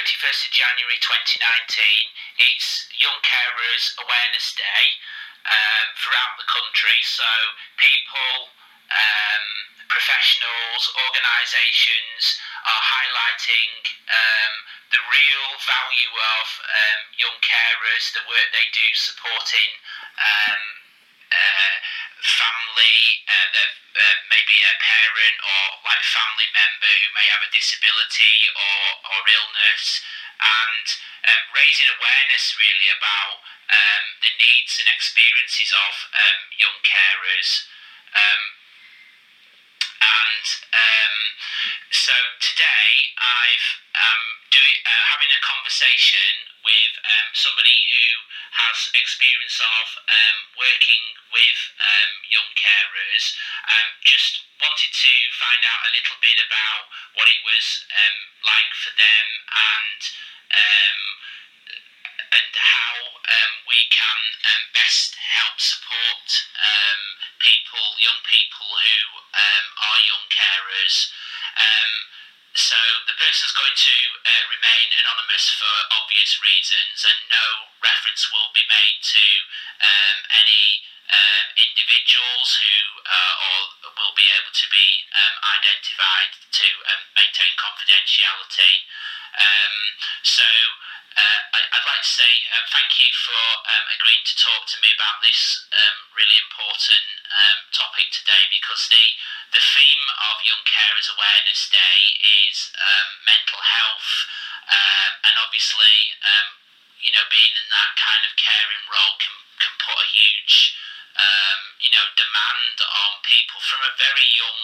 31st of January 2019. It's Young Carers Awareness Day throughout the country, so people, professionals, organisations are highlighting the real value of young carers, the work they do supporting family, maybe a parent or like family member who may have a disability or illness, and raising awareness really about the needs and experiences of young carers. So today I'm having a conversation with somebody who has experience of working with young carers. Just wanted to find out a little bit about what it was like for them, and how we can best help support young people who are young carers. So the person's going to remain anonymous for obvious reasons, and no reference will be made to any individuals who will be able to be identified to maintain confidentiality. I'd like to say thank you for agreeing to talk to me about this really important topic today, because the theme of Young Carers Awareness Day is mental health, and obviously being in that kind of caring role can put a huge demand on people from a very young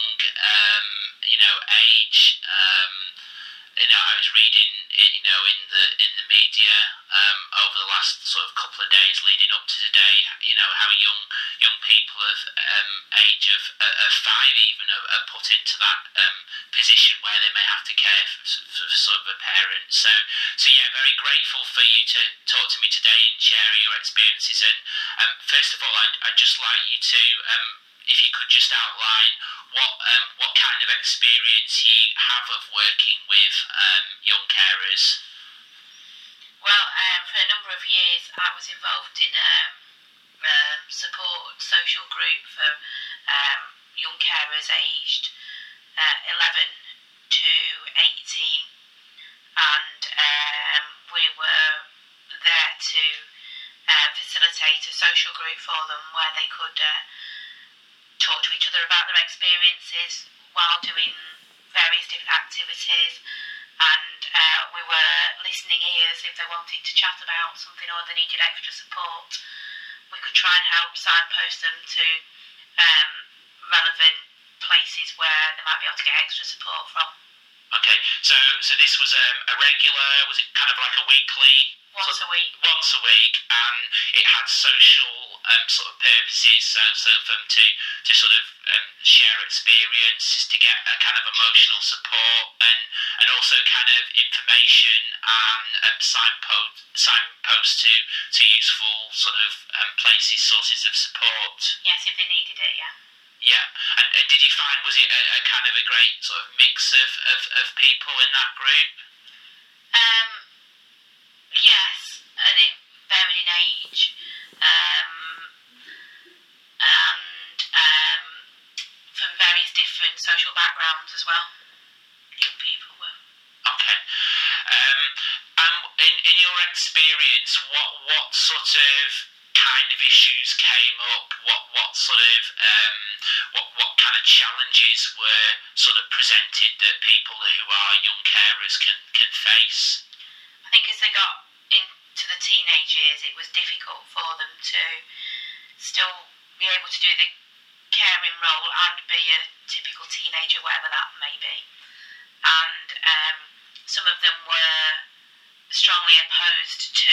age. I was reading in the media over the last sort of couple of days leading up to today, how young people of age of 5 even are put into that position where they may have to care for sort of a parent. So yeah, very grateful for you to talk to me today and share your experiences. And first of all, I'd just like you to, if you could just outline what kind of experience you have of working with young carers. Well, for a number of years I was involved in a support social group for young carers aged 11 to 18, and we were there to facilitate a social group for them where they could talk to each other about their experiences while doing various different activities, and we were listening ears if they wanted to chat about something or they needed extra support. We could try and help signpost them to relevant places where they might be able to get extra support from. Okay, so this was a regular, was it kind of like a weekly? Once a week, and it had social sort of purposes, so for them to sort of share experiences, to get a kind of emotional support, and also kind of information and signpost to useful sort of places, sources of support. Yes, if they needed it, yeah. Yeah, and did you find, was it a kind of a great sort of mix of people in that group? Yes, and it varied in age, and from various different social backgrounds as well. Young people were. Okay. In your experience, what sort of kind of issues came up? What sort of what kind of challenges were sort of presented that people who are young carers can face? I think as they got into the teenage years, it was difficult for them to still be able to do the caring role and be a typical teenager, whatever that may be. And some of them were strongly opposed to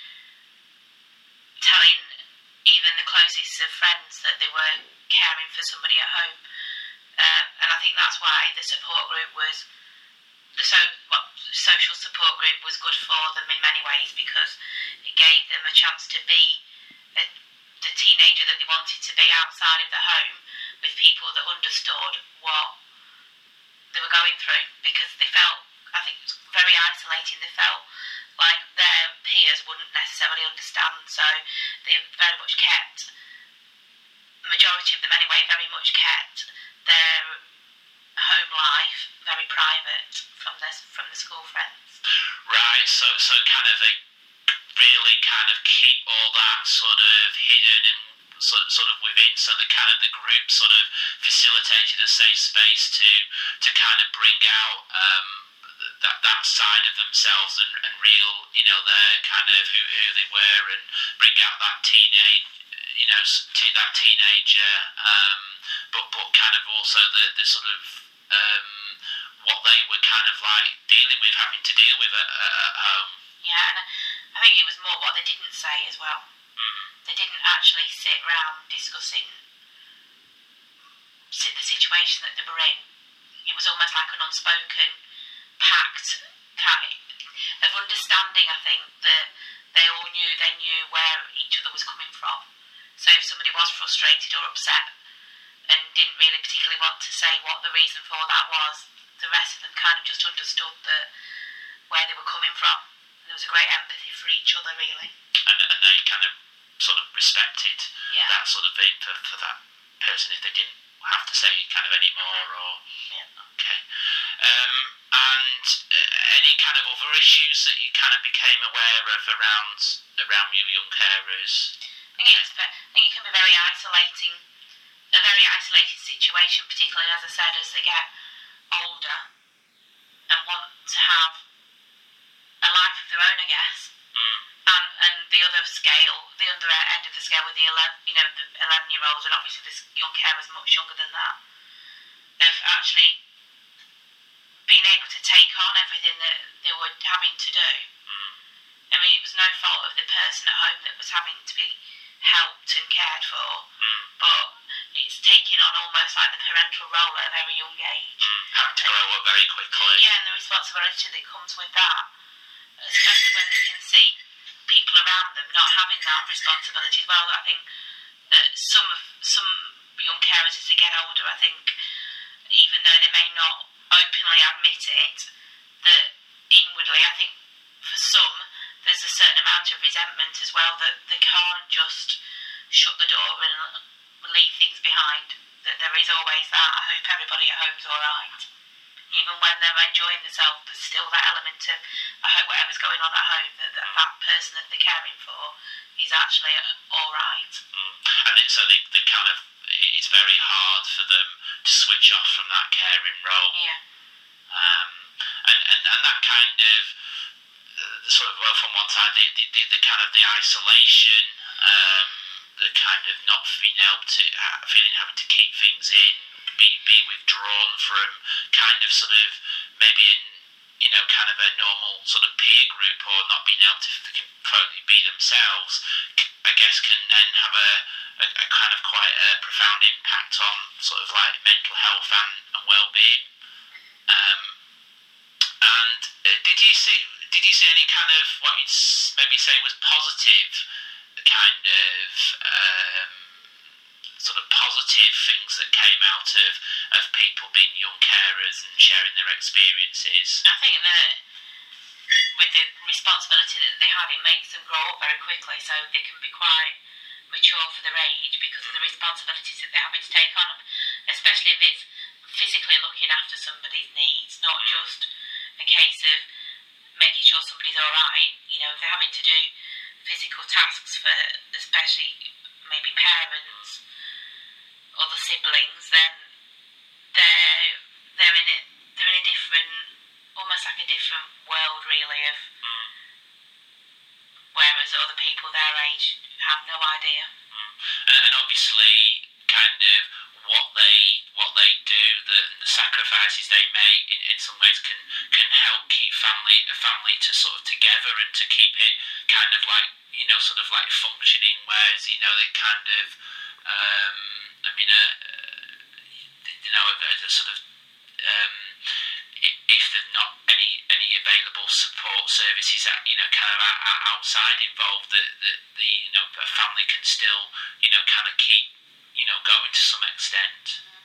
telling even the closest of friends that they were caring for somebody at home. And I think that's why the support group was, social support group was good for them in many ways, because it gave them a chance to be the teenager that they wanted to be outside of the home, with people that understood what they were going through, because they felt I think, very isolating. They felt like their peers wouldn't necessarily understand, so they very much kept, the majority of them anyway, very much kept their home life very private from the school friends. Right, so kind of they really kind of keep all that sort of hidden and sort of within, so the kind of the group sort of facilitated a safe space to kind of bring out that side of themselves and real, you know, their kind of who they were, and bring out that that teenager, but kind of also the sort of what they were kind of like dealing with, having to deal with at home. Yeah, and I think it was more what they didn't say as well. They didn't actually sit around discussing the situation that they were in. It was almost like an unspoken pact kind of understanding, I think, that they all knew where each other was coming from. So if somebody was frustrated or upset and didn't really particularly want to say what the reason for that was, the rest of them kind of just understood where they were coming from. And there was a great empathy for each other, really. And they kind of sort of respected that sort of thing for that person if they didn't have to say kind of anymore, or okay. And any kind of other issues that you kind of became aware of around you young carers? I think it can be very isolating, a very isolated situation, particularly, as I said, as they get older and want to have a life of their own, I guess. And the other end of the scale with the 11-year-olds, and obviously this young carers much younger than that, of actually being able to take on everything that they were having to do. I mean, it was no fault of the person at home that was having to be helped and cared for, but it's taking on almost like the parental role at a very young age. Having to grow up very quickly. Yeah, and the responsibility that comes with that, especially when they can see people around them not having that responsibility as well. I think some young carers, as they get older, I think, even though they may not openly admit it, that inwardly, I think for some there's a certain amount of resentment as well, that they can't just shut the door and leave things behind. That there is always that, I hope everybody at home's alright. Even when they're enjoying themselves, there's still that element of, I hope whatever's going on at home, that person that they're caring for is actually alright. And so they kind of, it's very hard for them to switch off from that caring role. Yeah. And that kind of sort of, well, from one side, the kind of the isolation, the kind of not being able to, having to keep things in, be withdrawn from kind of sort of maybe in, you know, kind of a normal sort of peer group, or not being able to completely be themselves, I guess can then have a kind of quite a profound impact on sort of like mental health and well-being. And did you see any kind of what you'd maybe say was positive kind of sort of positive things that came out of people being young carers and sharing their experiences? I think that with the responsibility that they have, it makes them grow up very quickly, so they can be quite mature for their age because of the responsibilities that they're having to take on, especially if it's physically looking after somebody's needs, not just a case of making sure somebody's alright. You know, if they're having to do physical tasks for especially maybe parents, other siblings, then they're in a different, almost like a different world really, of whereas other people their age have no idea. And obviously kind of what they do, the sacrifices they make in some ways can help keep a family to sort of together, and to keep it kind of like, you know, sort of like functioning, whereas, you know, they kind of you know, a sort of if there's not any available support services that, you know, kind of outside involved, the you know, a family can still, you know, kind of keep, you know, going to some extent.